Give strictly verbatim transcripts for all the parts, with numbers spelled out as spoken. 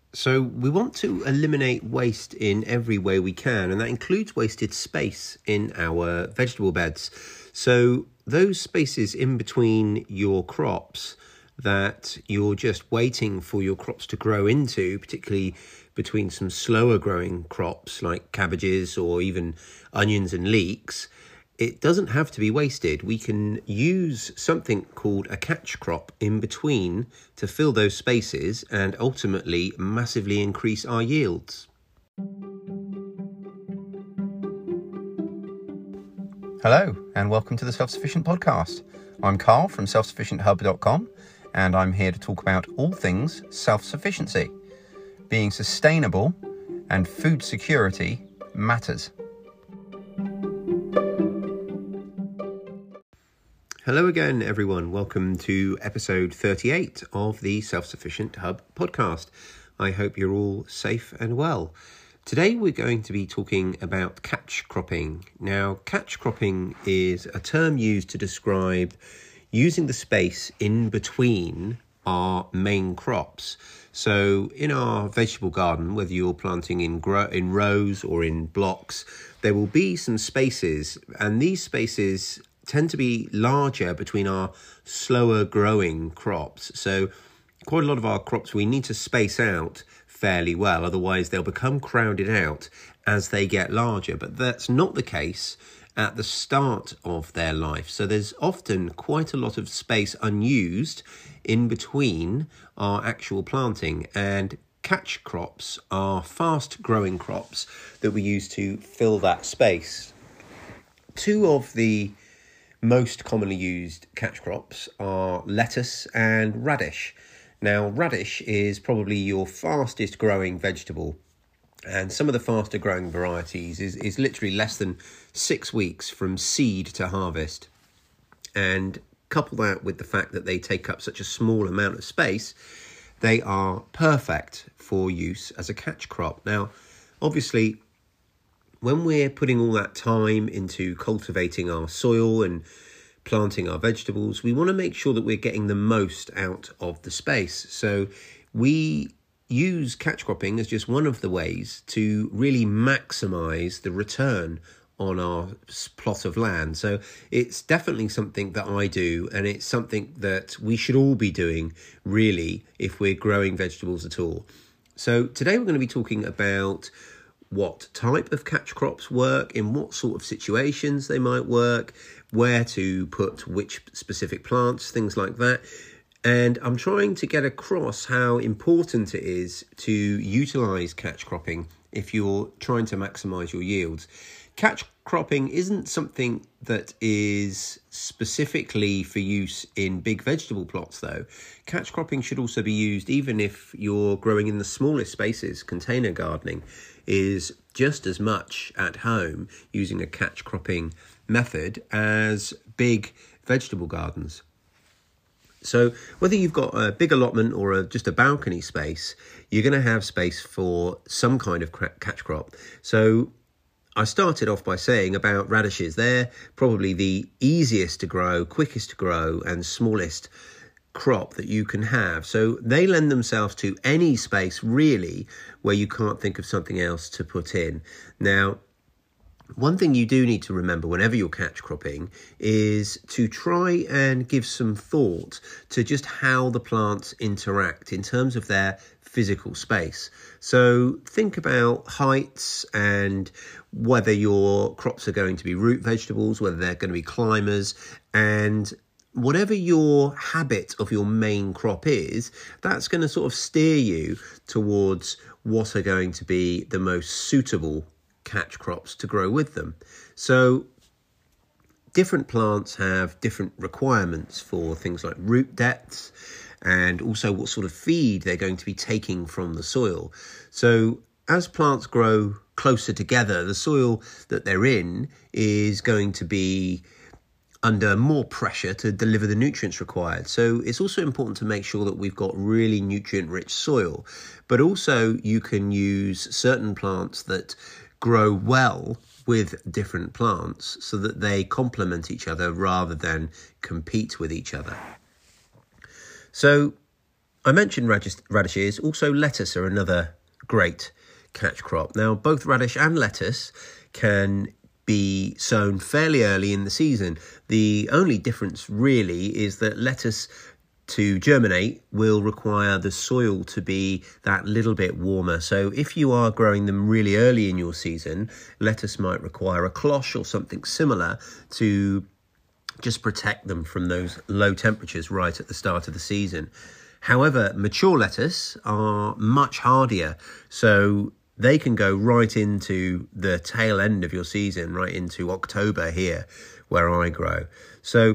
So we want to eliminate waste in every way we can, and that includes wasted space in our vegetable beds. So those spaces in between your crops that you're just waiting for your crops to grow into, particularly between some slower growing crops like cabbages or even onions and leeks, it doesn't have to be wasted. We can use something called a catch crop in between to fill those spaces and ultimately massively increase our yields. Hello and welcome to the Self-Sufficient Podcast. I'm Carl from self sufficient hub dot com and I'm here to talk about all things self-sufficiency. Being sustainable and food security matters. Hello again, everyone. Welcome to episode thirty-eight of the Self-Sufficient Hub podcast. I hope you're all safe and well. Today we're going to be talking about catch cropping. Now, catch cropping is a term used to describe using the space in between our main crops. So in our vegetable garden, whether you're planting in grow in rows or in blocks, there will be some spaces, and these spaces tend to be larger between our slower growing crops. So quite a lot of our crops we need to space out fairly well, otherwise they'll become crowded out as they get larger. But that's not the case at the start of their life. So there's often quite a lot of space unused in between our actual planting, and catch crops are fast growing crops that we use to fill that space. Two of the most commonly used catch crops are lettuce and radish. Now, radish is probably your fastest growing vegetable, and some of the faster growing varieties is, is literally less than six weeks from seed to harvest. And couple that with the fact that they take up such a small amount of space, they are perfect for use as a catch crop. Now, obviously, when we're putting all that time into cultivating our soil and planting our vegetables, we want to make sure that we're getting the most out of the space. So we use catch cropping as just one of the ways to really maximize the return on our plot of land. So it's definitely something that I do, and it's something that we should all be doing, really, if we're growing vegetables at all. So today we're going to be talking about what type of catch crops work, in what sort of situations they might work, where to put which specific plants, things like that. And I'm trying to get across how important it is to utilise catch cropping if you're trying to maximise your yields. Catch cropping isn't something that is specifically for use in big vegetable plots, though. Catch cropping should also be used even if you're growing in the smallest spaces. Container gardening is just as much at home using a catch cropping method as big vegetable gardens. So whether you've got a big allotment or a, just a balcony space, you're going to have space for some kind of catch crop. So I started off by saying about radishes. They're probably the easiest to grow, quickest to grow, and smallest crop that you can have. So they lend themselves to any space, really, where you can't think of something else to put in. Now, one thing you do need to remember whenever you're catch cropping is to try and give some thought to just how the plants interact in terms of their physical space. So think about heights and whether your crops are going to be root vegetables, whether they're going to be climbers, and whatever your habit of your main crop is, that's going to sort of steer you towards what are going to be the most suitable catch crops to grow with them. So different plants have different requirements for things like root depths and also what sort of feed they're going to be taking from the soil. So as plants grow closer together, the soil that they're in is going to be under more pressure to deliver the nutrients required. So it's also important to make sure that we've got really nutrient-rich soil, but also you can use certain plants that grow well with different plants so that they complement each other rather than compete with each other. So I mentioned radish, radishes, also lettuce are another great catch crop. Now, both radish and lettuce can be sown fairly early in the season. The only difference really is that lettuce, to germinate, will require the soil to be that little bit warmer. So if you are growing them really early in your season, lettuce might require a cloche or something similar to just protect them from those low temperatures right at the start of the season. However, mature lettuce are much hardier, so they can go right into the tail end of your season, right into October here, where I grow. So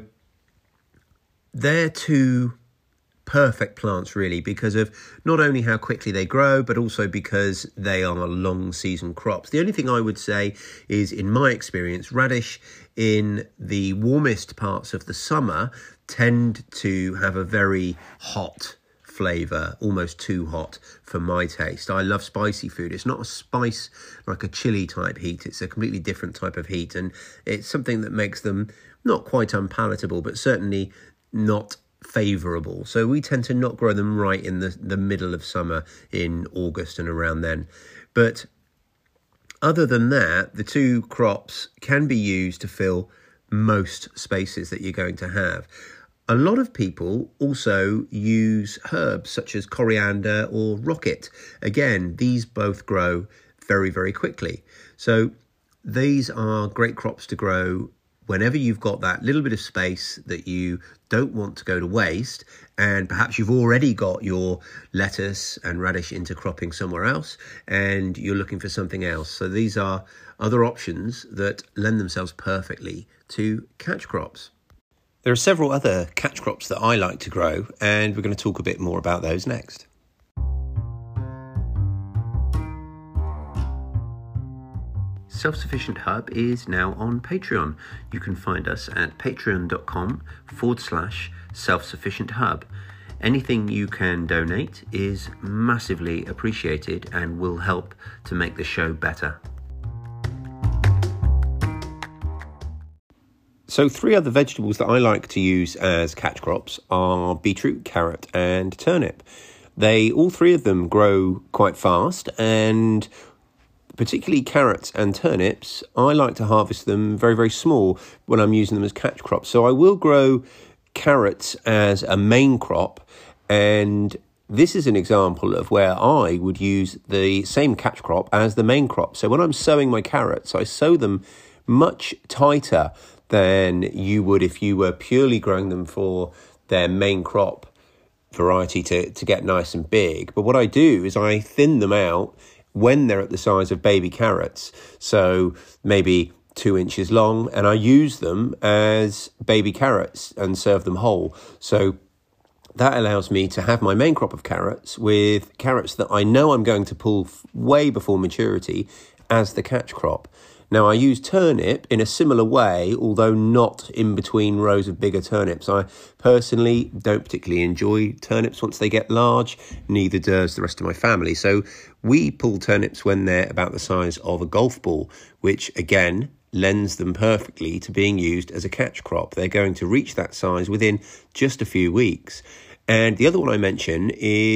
they're two perfect plants, really, because of not only how quickly they grow, but also because they are long season crops. The only thing I would say is, in my experience, radish in the warmest parts of the summer tend to have a very hot flavour, almost too hot for my taste. I love spicy food. It's not a spice like a chili type heat. It's a completely different type of heat, and it's something that makes them not quite unpalatable, but certainly not favourable. So we tend to not grow them right in the, the middle of summer in August and around then. But other than that, the two crops can be used to fill most spaces that you're going to have. A lot of people also use herbs such as coriander or rocket. Again, these both grow very, very quickly. So these are great crops to grow whenever you've got that little bit of space that you don't want to go to waste, and perhaps you've already got your lettuce and radish intercropping somewhere else and you're looking for something else. So these are other options that lend themselves perfectly to catch crops. There are several other catch crops that I like to grow, and we're going to talk a bit more about those next. Self-Sufficient Hub is now on Patreon. You can find us at patreon.com forward slash self-sufficient hub. Anything you can donate is massively appreciated and will help to make the show better. So three other vegetables that I like to use as catch crops are beetroot, carrot and turnip. They, all three of them, grow quite fast, and particularly carrots and turnips, I like to harvest them very, very small when I'm using them as catch crops. So I will grow carrots as a main crop, and this is an example of where I would use the same catch crop as the main crop. So when I'm sowing my carrots, I sow them much tighter than you would if you were purely growing them for their main crop variety to, to get nice and big. But what I do is I thin them out when they're at the size of baby carrots, so maybe two inches long, and I use them as baby carrots and serve them whole. So that allows me to have my main crop of carrots with carrots that I know I'm going to pull way before maturity as the catch crop. Now, I use turnip in a similar way, although not in between rows of bigger turnips. I personally don't particularly enjoy turnips once they get large, neither does the rest of my family. So we pull turnips when they're about the size of a golf ball, which again lends them perfectly to being used as a catch crop. They're going to reach that size within just a few weeks. And the other one I mention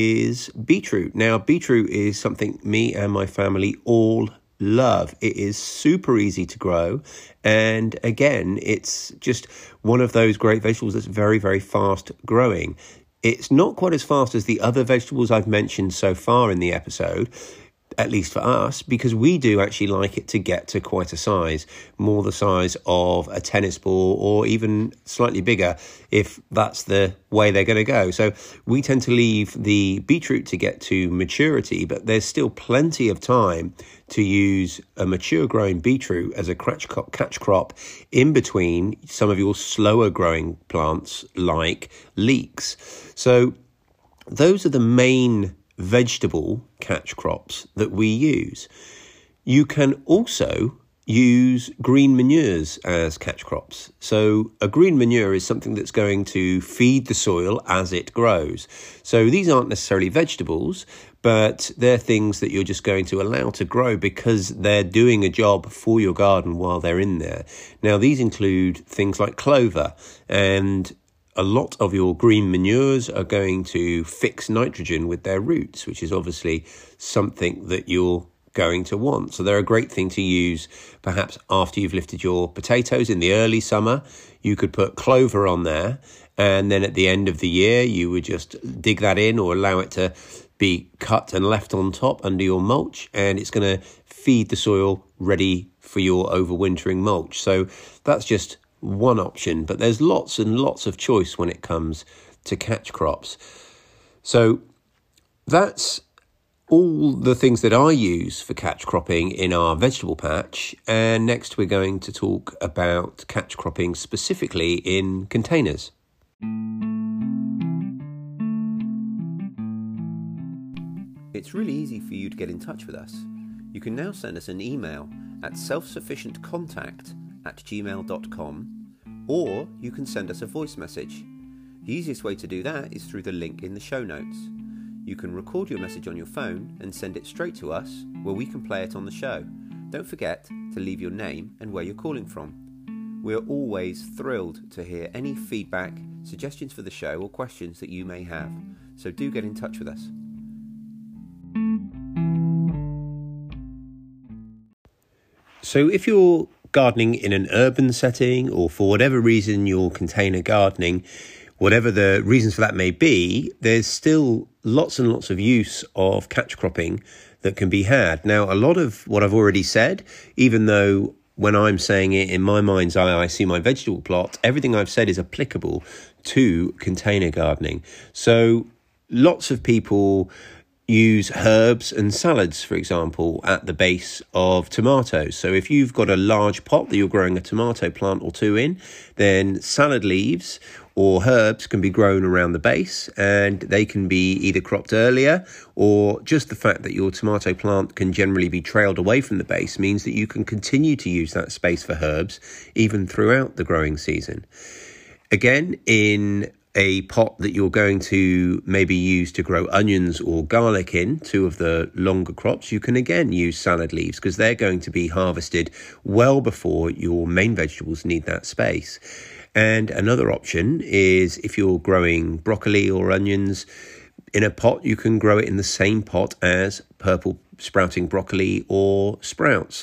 is beetroot. Now, beetroot is something me and my family all love. It is super easy to grow, and again, it's just one of those great vegetables that's very, very fast growing. It's not quite as fast as the other vegetables I've mentioned so far in the episode, at least for us, because we do actually like it to get to quite a size, more the size of a tennis ball or even slightly bigger if that's the way they're going to go. So we tend to leave the beetroot to get to maturity, but there's still plenty of time to use a mature growing beetroot as a catch crop in between some of your slower growing plants like leeks. So those are the main vegetable catch crops that we use. You can also use green manures as catch crops. So a green manure is something that's going to feed the soil as it grows. So these aren't necessarily vegetables, but they're things that you're just going to allow to grow because they're doing a job for your garden while they're in there. Now, these include things like clover, and a lot of your green manures are going to fix nitrogen with their roots, which is obviously something that you're going to want. So they're a great thing to use perhaps after you've lifted your potatoes in the early summer. You could put clover on there, and then at the end of the year you would just dig that in or allow it to be cut and left on top under your mulch, and it's going to feed the soil ready for your overwintering mulch. So that's just one option, but there's lots and lots of choice when it comes to catch crops. So that's all the things that I use for catch cropping in our vegetable patch. And next we're going to talk about catch cropping specifically in containers. It's really easy for you to get in touch with us. You can now send us an email at self-sufficient-contact at gmail dot com, or you can send us a voice message. The easiest way to do that is through the link in the show notes. You can record your message on your phone and send it straight to us, where we can play it on the show. Don't forget to leave your name and where you're calling from. We're always thrilled to hear any feedback, suggestions for the show, or questions that you may have. So do get in touch with us. So if you're gardening in an urban setting, or for whatever reason you're container gardening, whatever the reasons for that may be, there's still lots and lots of use of catch cropping that can be had. Now, a lot of what I've already said, even though when I'm saying it in my mind's eye, I see my vegetable plot, everything I've said is applicable to container gardening. So lots of people use herbs and salads, for example, at the base of tomatoes. So if you've got a large pot that you're growing a tomato plant or two in, then salad leaves or herbs can be grown around the base, and they can be either cropped earlier, or just the fact that your tomato plant can generally be trailed away from the base means that you can continue to use that space for herbs even throughout the growing season. Again, in a pot that you're going to maybe use to grow onions or garlic in, two of the longer crops, you can again use salad leaves because they're going to be harvested well before your main vegetables need that space. And another option is if you're growing broccoli or onions in a pot, you can grow it in the same pot as purple sprouting broccoli or sprouts.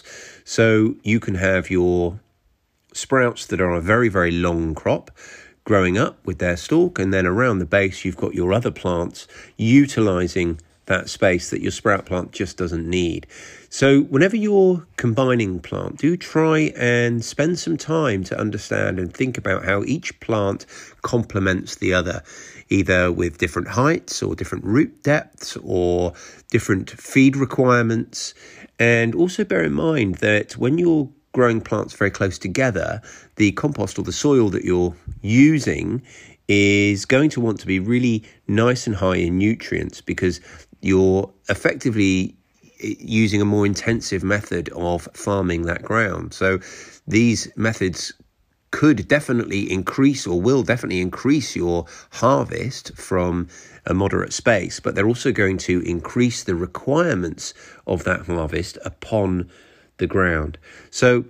So you can have your sprouts that are a very, very long crop growing up with their stalk, and then around the base you've got your other plants utilising that space that your sprout plant just doesn't need. So whenever you're combining plant, do try and spend some time to understand and think about how each plant complements the other, either with different heights or different root depths or different feed requirements. And also bear in mind that when you're growing plants very close together, the compost or the soil that you're using is going to want to be really nice and high in nutrients, because you're effectively using a more intensive method of farming that ground. So these methods could definitely increase, or will definitely increase, your harvest from a moderate space, but they're also going to increase the requirements of that harvest upon the ground. So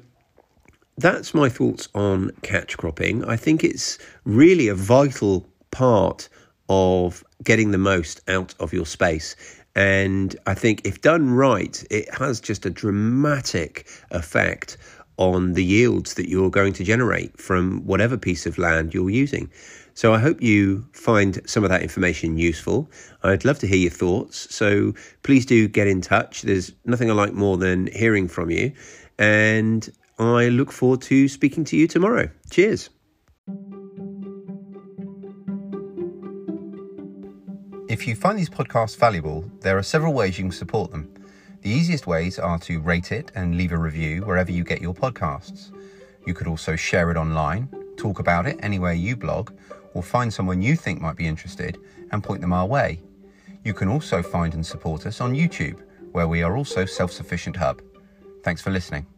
that's my thoughts on catch cropping. I think it's really a vital part of getting the most out of your space. And I think if done right, it has just a dramatic effect on the yields that you're going to generate from whatever piece of land you're using. So I hope you find some of that information useful. I'd love to hear your thoughts. So please do get in touch. There's nothing I like more than hearing from you. And I look forward to speaking to you tomorrow. Cheers. If you find these podcasts valuable, there are several ways you can support them. The easiest ways are to rate it and leave a review wherever you get your podcasts. You could also share it online, talk about it anywhere you blog, or find someone you think might be interested and point them our way. You can also find and support us on YouTube, where we are also Self-Sufficient Hub. Thanks for listening.